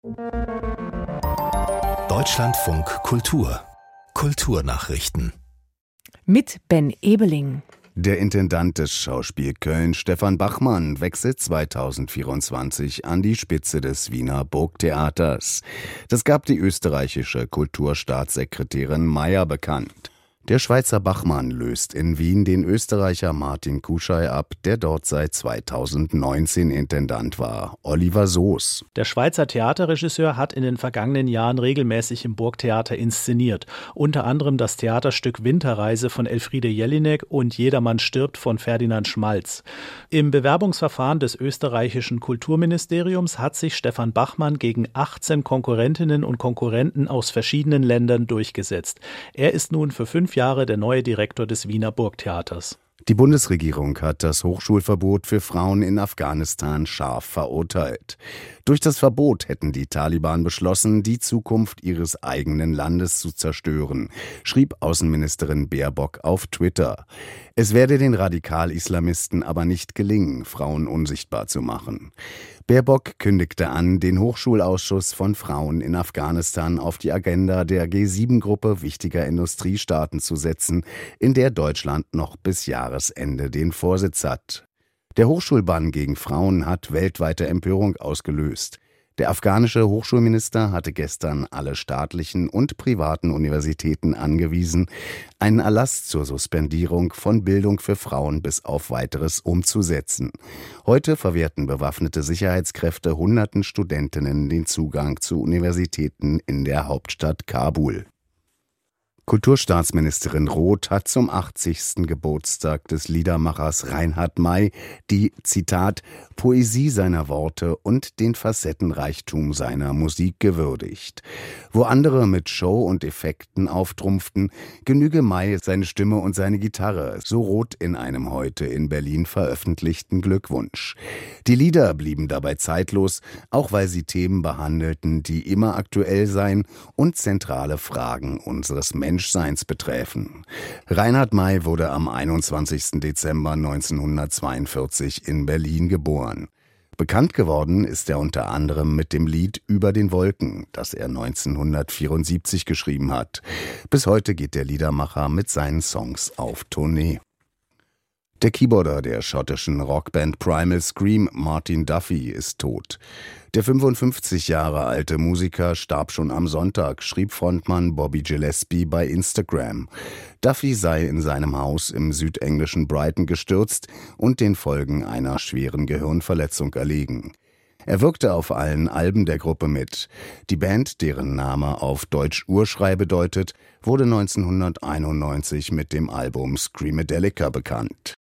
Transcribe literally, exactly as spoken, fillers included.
Deutschlandfunk Kultur Kulturnachrichten mit Ben Ebeling. Der Intendant des Schauspiel Köln, Stefan Bachmann, wechselt zweitausendvierundzwanzig an die Spitze des Wiener Burgtheaters. Das gab die österreichische Kulturstaatssekretärin Mayer bekannt. Der Schweizer Bachmann löst in Wien den Österreicher Martin Kuschei ab, der dort seit zweitausendneunzehn Intendant war. Oliver Soos. Der Schweizer Theaterregisseur hat in den vergangenen Jahren regelmäßig im Burgtheater inszeniert. Unter anderem das Theaterstück Winterreise von Elfriede Jelinek und Jedermann stirbt von Ferdinand Schmalz. Im Bewerbungsverfahren des österreichischen Kulturministeriums hat sich Stefan Bachmann gegen achtzehn Konkurrentinnen und Konkurrenten aus verschiedenen Ländern durchgesetzt. Er ist nun für fünf Jahre der neue Direktor des Wiener Burgtheaters. Die Bundesregierung hat das Hochschulverbot für Frauen in Afghanistan scharf verurteilt. Durch das Verbot hätten die Taliban beschlossen, die Zukunft ihres eigenen Landes zu zerstören, schrieb Außenministerin Baerbock auf Twitter. Es werde den Radikal-Islamisten aber nicht gelingen, Frauen unsichtbar zu machen. Baerbock kündigte an, den Hochschulausschuss von Frauen in Afghanistan auf die Agenda der G sieben Gruppe wichtiger Industriestaaten zu setzen, in der Deutschland noch bis Jahresende den Vorsitz hat. Der Hochschulbann gegen Frauen hat weltweite Empörung ausgelöst. Der afghanische Hochschulminister hatte gestern alle staatlichen und privaten Universitäten angewiesen, einen Erlass zur Suspendierung von Bildung für Frauen bis auf Weiteres umzusetzen. Heute verwehrten bewaffnete Sicherheitskräfte hunderten Studentinnen den Zugang zu Universitäten in der Hauptstadt Kabul. Kulturstaatsministerin Roth hat zum achtzigsten Geburtstag des Liedermachers Reinhard May die, Zitat, Poesie seiner Worte und den Facettenreichtum seiner Musik gewürdigt. Wo andere mit Show und Effekten auftrumpften, genüge May seine Stimme und seine Gitarre, so Roth in einem heute in Berlin veröffentlichten Glückwunsch. Die Lieder blieben dabei zeitlos, auch weil sie Themen behandelten, die immer aktuell seien und zentrale Fragen unseres Menschen Menschseins betreffen. Reinhard May wurde am einundzwanzigsten Dezember neunzehnhundertzweiundvierzig in Berlin geboren. Bekannt geworden ist er unter anderem mit dem Lied Über den Wolken, das er neunzehnhundertvierundsiebzig geschrieben hat. Bis heute geht der Liedermacher mit seinen Songs auf Tournee. Der Keyboarder der schottischen Rockband Primal Scream, Martin Duffy, ist tot. Der fünfundfünfzig Jahre alte Musiker starb schon am Sonntag, schrieb Frontmann Bobby Gillespie bei Instagram. Duffy sei in seinem Haus im südenglischen Brighton gestürzt und den Folgen einer schweren Gehirnverletzung erlegen. Er wirkte auf allen Alben der Gruppe mit. Die Band, deren Name auf Deutsch Urschrei bedeutet, wurde neunzehnhunderteinundneunzig mit dem Album Screamadelica bekannt.